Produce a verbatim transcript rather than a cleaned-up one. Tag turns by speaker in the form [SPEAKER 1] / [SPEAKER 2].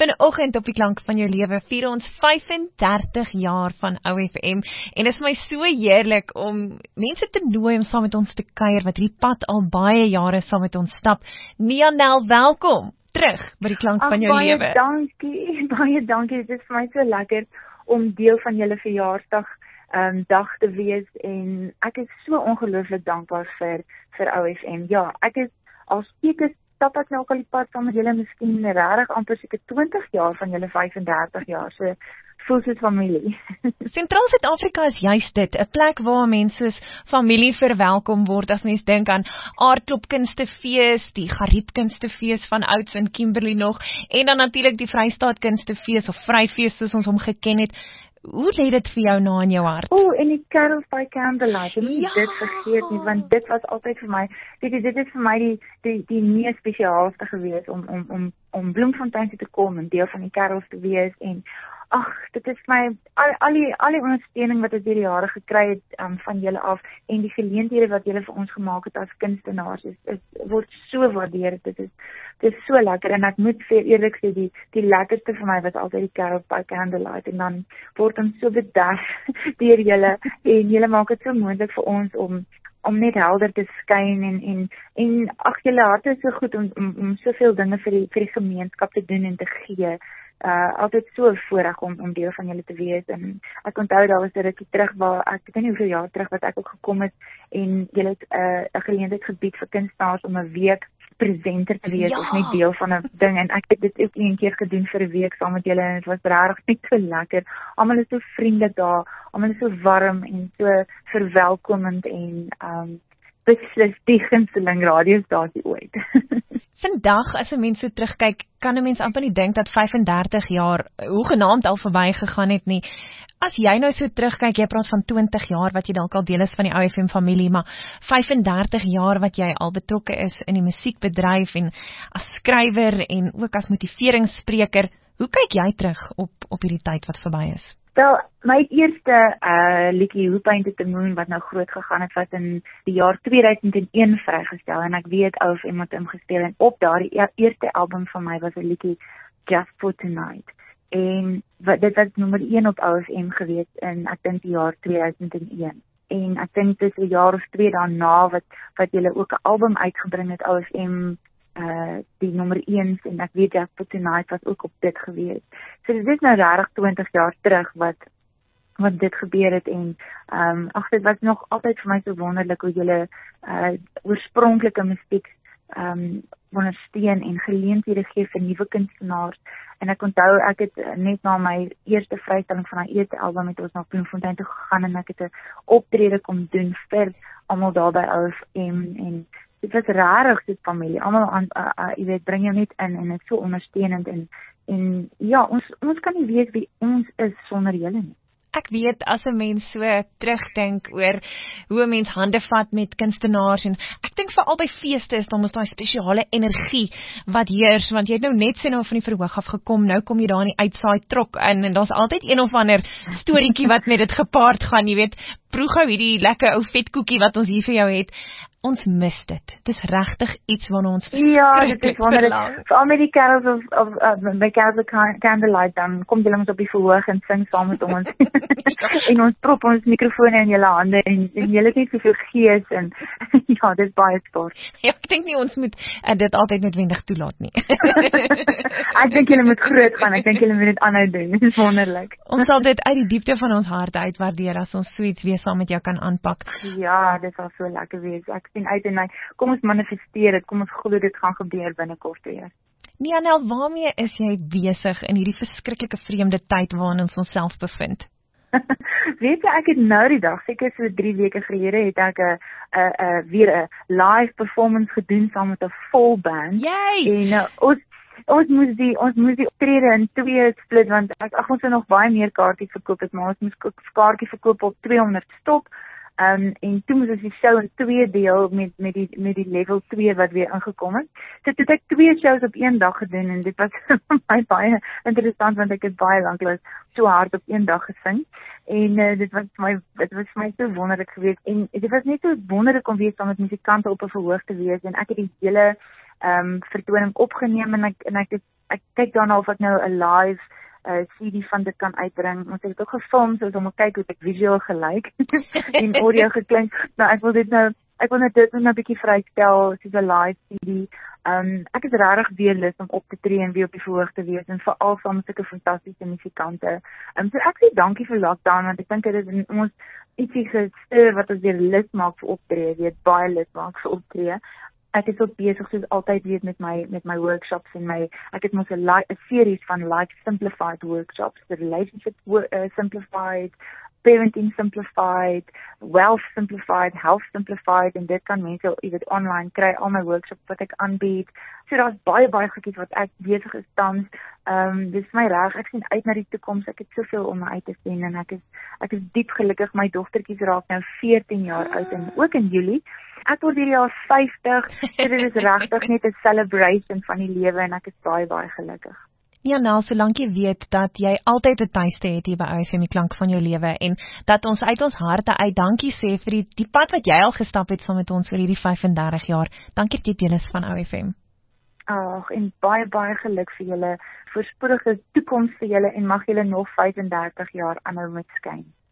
[SPEAKER 1] Vanoggend op die klank van jou lewe vier ons vyf en dertig jaar van O F M en dit is my so heerlik om mense te nooi om saam met ons te kuier wat hierdie pad al baie jare saam met ons stap. Nianel, welkom terug by die klank
[SPEAKER 2] Ach,
[SPEAKER 1] van jou
[SPEAKER 2] baie
[SPEAKER 1] lewe.
[SPEAKER 2] dankie, baie dankie. Dit is vir my so lekker om deel van julle verjaarsdag um, dag te wees en ek is so ongelooflik dankbaar vir vir O F M. Ja, ek is al steek stap ek nou ook al die pad saam met julle, miskien regtig amper seker twintig jaar van julle vyf en dertig jaar, so voel soos familie.
[SPEAKER 1] Sentraal Suid-Afrika is juist dit, 'n plek waar mense soos familie verwelkom word, as mens dink aan aardklopkunstefees, die Gariepkunstefees van ouds in Kimberley nog, en dan natuurlik die Vrystaat Kunstefees of Vryfees soos ons hom geken het. Hoe lê dit vir jou na in jou hart?
[SPEAKER 2] O, en die Carols by Candlelight, ek moet
[SPEAKER 1] Ja.
[SPEAKER 2] dit vergeet nie, want dit was altyd vir my, dit, dit is vir my die, die, die mees spesiaalste gewees om, om, om, om Bloemfontein toe te kom en deel van die Carols te wees en ag, dit is my, al, al, die, al die ondersteuning wat ek deur die jare gekry het um, van julle af en die geleenthede wat julle vir ons gemaak het as kunstenaars, is, is, word so waardeer, dit is, dit is so lekker en ek moet vir eerlik sê, die, die lekkerste vir my was altyd die Carols by Candlelight en dan word ons so bederf deur julle en julle maak dit so moontlik vir ons om om net helder te skyn en en en ag julle harte is so goed om om, om soveel dinge vir die vir die gemeenskap te doen en te gee. Uh, altyd so voorreg om, om deel van julle te wees en ek onthou daar was 'n rukkie terug waar ek weet nie hoeveel jaar terug wat ek ook gekom het en julle het 'n uh, geleentheid gebied vir kunstenaars om 'n week presenter te wees
[SPEAKER 1] Ja.
[SPEAKER 2] of net deel van 'n ding en ek het dit ook een keer gedoen vir 'n week saam met julle en dit was regtig net so lekker. Almal is so vriendelik daar, almal is so warm en so verwelkomend en um beslis die gunsteling radiostasie ooit.
[SPEAKER 1] Vandag, as 'n mens so terugkyk, kan 'n mens amper nie dink dat vyf en dertig jaar hoegenaamd al verby gegaan het nie. As jy nou so terugkyk, jy praat van twintig jaar wat jy dalk al deel is van die O F M familie, maar vyf en dertig jaar wat jy al betrokke is in die musiekbedryf en as skrywer en ook as motiveringsspreker, hoe kyk jy terug op op hierdie tyd wat verby is?
[SPEAKER 2] Wel, my eerste uh, liedjie Who Painted the Moon wat nou groot gegaan het, was in die jaar twee duisend een vrygestel en ek weet O F M het hom gespeel en op daardie e eerste album van my was 'n liedjie Just for Tonight en wat, dit was nommer een op O F M gewees in ek dink die jaar twee duisend een en ek dink dis 'n jaar of twee daarna wat wat julle ook 'n album uitgebring het O F M uh die nommer een en ek weet Just for Tonight was ook op dit gewees. So dit is nou regtig twintig jaar terug wat wat dit gebeur het en um ag dit was nog altyd vir my so wonderlik hoe julle uh oorspronklike musiek um ondersteun en geleenthede gee vir nuwe kunstenaars en ek onthou ek het net na my eerste vrystelling van my eerste album het ons na Bloemfontein toe gegaan en ek het 'n optrede kom doen vir almal daar by O F M en dit was rarig dit familie, almal aan uh, uh, jy weet bring jou net in en dit is so ondersteunend en en ja, ons ons kan nie weet wie ons is sonder julle nie.
[SPEAKER 1] Ek weet as 'n mens so terugdink oor hoe 'n mens hande vat met kunstenaars en ek dink veral by feeste is daar mos daai spesiale energie wat heers want jy het nou net sien nou van die verhoog af gekom, nou kom jy daar in die uitsaai trok in en daar's altyd een of ander storieetjie wat met dit gepaard gaan, jy weet, proe gou hierdie lekker ou vetkoekie wat ons hier vir jou het. Ons mis dit. Dis regtig iets waarna ons
[SPEAKER 2] Ja, dit is wonderlik. Veral met die Carols of, of uh, by Carols of Candlelight, dan kom julle ons op die verhoog en sing saam met ons. en ons prop ons mikrofone in julle hande en, en julle het net soveel gees en ja, dit is baie sport.
[SPEAKER 1] Ja, ek dink nie ons moet uh, dit altyd noodwendig toelaat nie.
[SPEAKER 2] ek dink julle moet groot gaan. Ek dink julle moet dit aanhou doen. Dit is wonderlik.
[SPEAKER 1] Ons sal dit uit die diepte van ons harte uit waardeer as ons so iets weer saam met jou kan aanpak.
[SPEAKER 2] Ja, dit sal so lekker wees. Ek sien uit en uit. Kom ons manifesteer dit. Kom ons glo dit gaan gebeur binnekort weer.
[SPEAKER 1] Nianel, waarmee is jy besig in hierdie verskriklike vreemde tyd waarin ons onsself bevind?
[SPEAKER 2] Weet jy, ek het nou die dag, seker so drie weke gelede, het ek 'n 'n 'n weer 'n live performance gedoen saam met 'n vol band.
[SPEAKER 1] Yay!
[SPEAKER 2] En uh, ons ons moes die ons moes die optrede in twee split want ek ag ons het nog baie meer kaartjies verkoop het, maar ons moes kaartjies verkoop op tweehonderd stop. Um, en toe moes ons die show in twee deel met, met, die, met die level twee wat weer ingekom het. So toe het ek twee shows op een dag gedoen en dit was vir my baie interessant want ek het baie lank so hard op een dag gesing. En uh, dit was my dit was vir my so wonderlik geweest en dit was net so wonderlik om weer saam met musikante op 'n verhoog te wees en ek het die hele ehm um, vertoning opgeneem en ek en ek het, ek kyk daarna of ek nou 'n live uh, C D van dit kan uitbring. Ons het dit ook gefilm soos om te kyk hoe dit visueel gelyk en audio geklink. Nou ek wil dit nou ek wil net dit nou 'n bietjie vrystel soos 'n live C D. Um, ek is regtig weer lus om op te tree en weer op die verhoog te wees en veral saam met sulke fantastiese musikante. Um, so ek sê dankie vir lockdown want ek dink dit is ons ietsie gestuur wat ons weer lus maak vir optree, weet baie lus maak vir optree. Ek is ook besig soos altyd weet met my met my workshops en my ek het mos 'n like, 'n series van like simplified workshops, the relationship uh, simplified, parenting simplified, wealth simplified, health simplified en dit kan mense jy weet online kry al my workshops wat ek aanbied. So daar's baie baie goedjies wat ek besig is tans. Ehm um, dis my reg. Ek sien uit na die toekoms. Ek het soveel om my uit te sien en ek is ek is diep gelukkig. My dogtertjies raak nou veertien jaar oud en ook in Julie. Ek word hierdie jaar vyftig. So dit is regtig net 'n celebration van die lewe en ek is baie baie gelukkig.
[SPEAKER 1] Ja, nou, solank jy weet dat jy altyd 'n tuiste het hier by O F M, die klank van jou lewe en dat ons uit ons harte uit dankie sê vir die, die pad wat jy al gestap het saam met ons oor hierdie vyf en dertig jaar. Dankie dat jy deel is van O F M.
[SPEAKER 2] Ag, en baie baie geluk vir julle voorspoedige toekoms vir julle en mag julle nog vyf en dertig jaar aanhou met skyn.